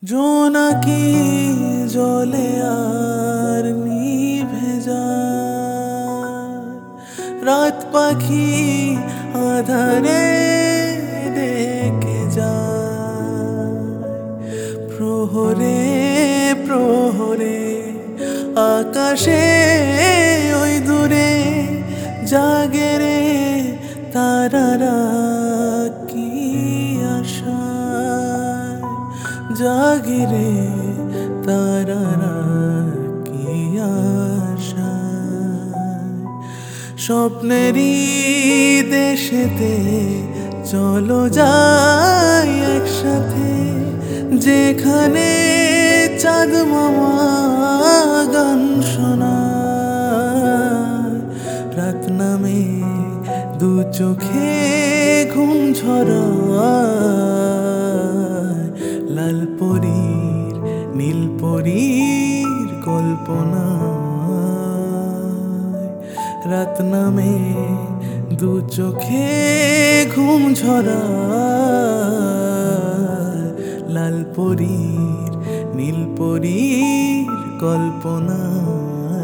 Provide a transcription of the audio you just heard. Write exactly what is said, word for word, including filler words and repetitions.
জোনাকি জলে আর নিভে যায়, রাত পাখি আধারে ডেকে যায়। প্রহরে প্রহরে আকাশে ওই দূরে জাগে রে তারারা কি আশায়, জাগে রে তারারা কি আশায়। স্বপ্নেরই দেশেতে চলো যাই একসাথে, যেখানে চাঁদ মামা গান শোনায়। রাত নামে দু চোখে ঘুম ঝরায়, লাল পরীর নীল পরীর কল্পনায়। রাত নামে দু চোখে ঘুম ঝরায়, লাল পরীর নীল পরীর কল্পনায়।